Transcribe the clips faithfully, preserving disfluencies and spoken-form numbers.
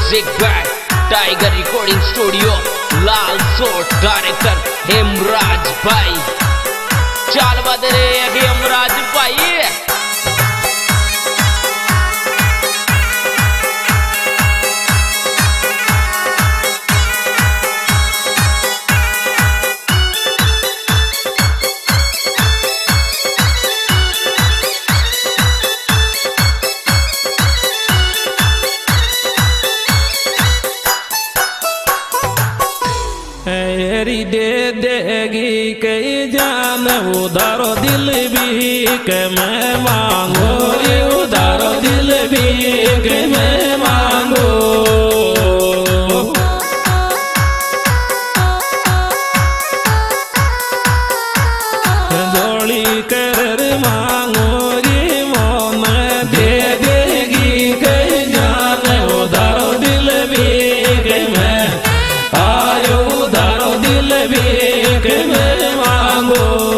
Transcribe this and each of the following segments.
Music by Tiger recording studio Lalsot director Hemraj भाई चाल बदरे हेमराज भाई दे देगी कई जान उधारो दिल भी के मैं मांगो रे उधारो दिल भी के मैं मांगो जोड़ी कर मांगो रे मोन दे देगी कई जान उधारो दिल भी के मैं आयो उधारो दिल भी के मैं मांगो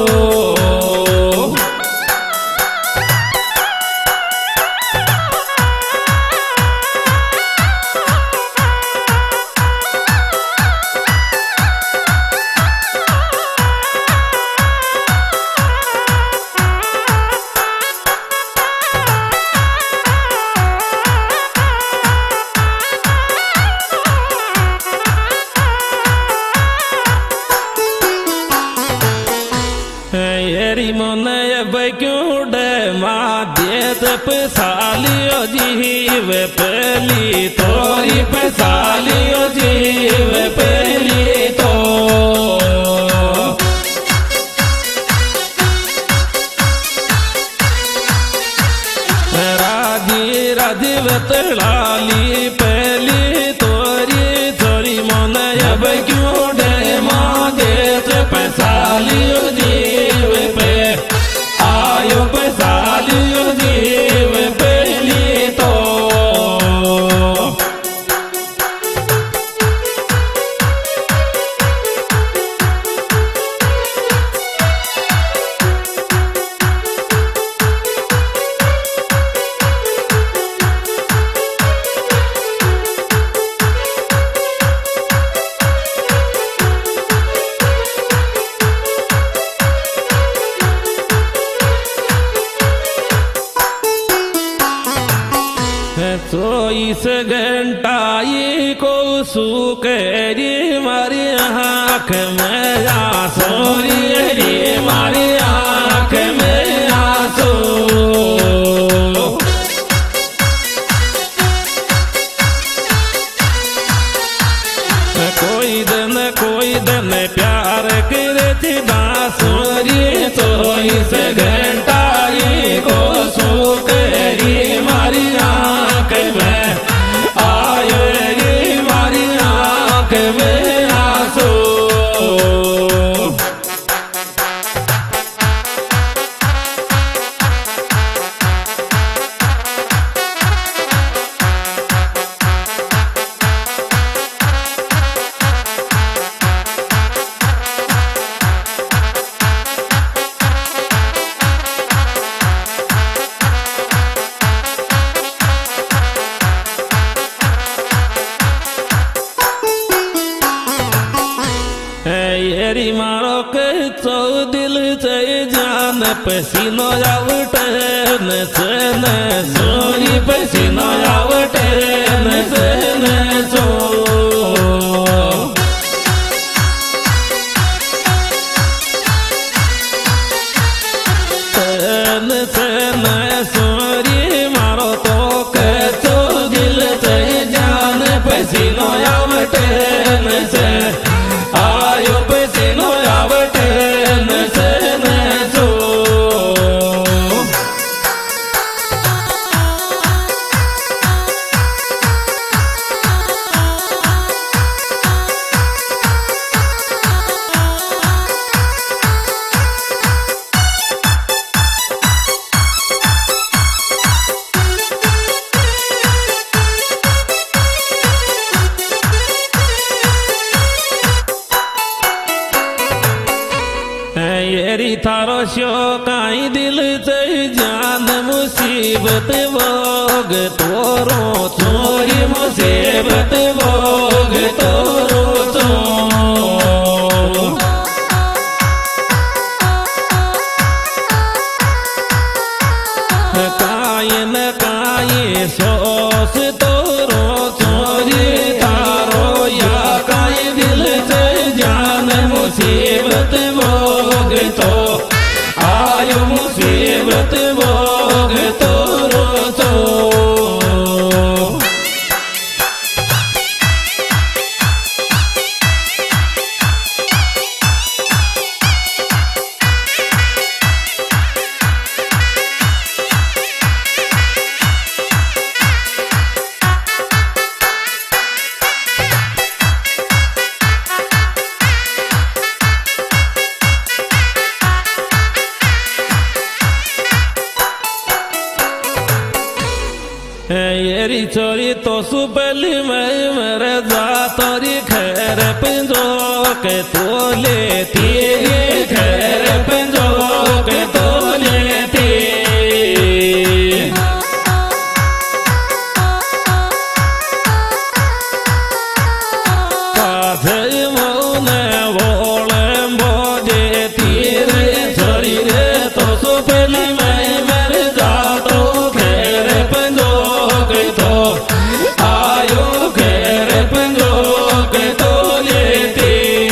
येरी मन क्यों डे माँ देत पैसालियो जीव पहली तोरी पैसालियो जीव पहली तो राजी राजी बतलाली पहली तोरी तोरी मन क्यों डे माँ देत पैसालियो जीव पे आयो पैसालियो जीव पहली तो चौबीस घंटा ये को सुकरी मारी आँख में आंसू रे मारी आँख में आंसू कोई दिन कोई दिन प्यार करे बांसुरी चौबीस घंटा ये को सुकरी मारी आँख में आयो रे मारी आँख में आंसू येरी मारो के चौ दिल से जान पसीनो आवटे न से न सोरी पसीनो आवटे न से न सो न से न सोरी मारो तो के चौ दिल से जान पसीनो आवटे न से आयो पसीनो आवटे न से न सो येरी थारो शो काई दिल से जान मुसीबत भोग तोरो चोरी मुसीबत भोग तोरो चो काये न काये सोस तोरो चोरी तारो या काई दिल से जान मुसीबत भोग तो आयो मुसीबत भोग तोरो तो येरी चोरी तो सुबली मैं मेरे जा तोरी खैर पंजो के तो लेती खैर पंजो के तो लेती काथे मौने वोले बोजे तीरे चोरी रे तो सुबली मैं मेरे जा तो खैर पंजो तो आयो खैर पंजो के तो लेती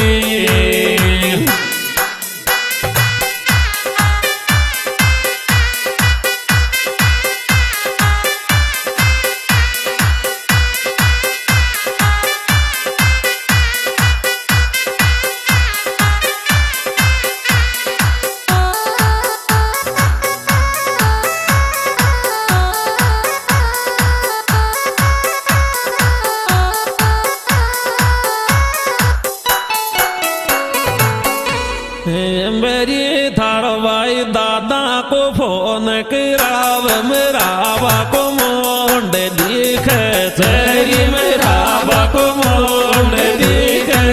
मेरी थारवाई दादा को फोन कराव मेरा को मोंड दिखे तेरी मेरा को मोंड दिखे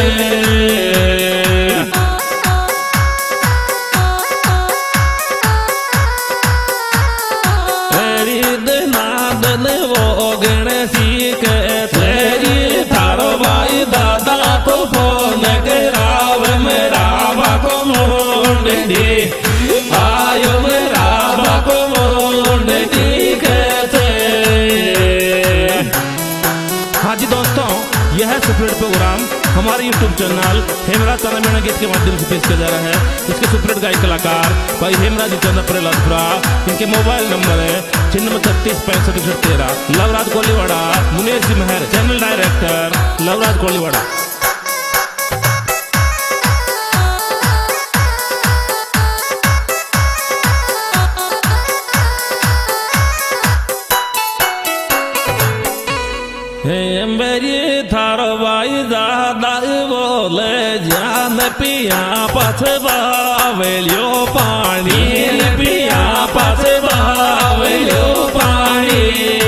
तेरी दनादन वो गण सीखे तेरी थारवाई दादा को फोन कराव मेरा को मोंड दी आयो मेरा को मोंड दिखते। हाँ जी दोस्तों, यह है सुपरहिट प्रोग्राम हमारे यूट्यूब चैनल हेमराज चंद्र गीत के माध्यम से पेश किया जा रहा है। इसके सुपरहिट गायक कलाकार भाई हेमराज चंद्र प्रहलादपुरा। इनके मोबाइल नंबर है छिन्नवे छत्तीस पैंसठ इकसठ तेरह। Lovraj Koliwada, Munesh ji Mahar, channel director Lovraj Koliwada. मेरी थारवाई दादा बोले जान पिया पछवावेलियो पानी पिया पछवावेलियो पानी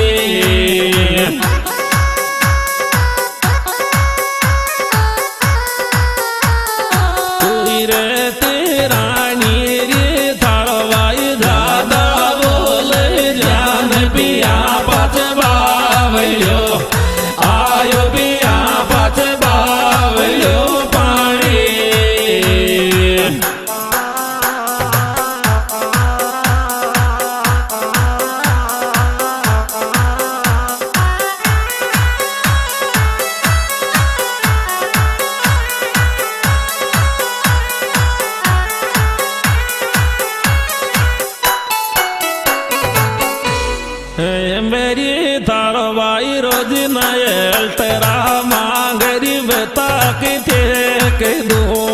तू रे तेरानी रे थारवाई दादा बोले जान पिया पछवावेलियो आयो पिया पछवावेलियो पानी। मेरी थारवाई रोज नयल तेरा मांगरी बेता के थे के दो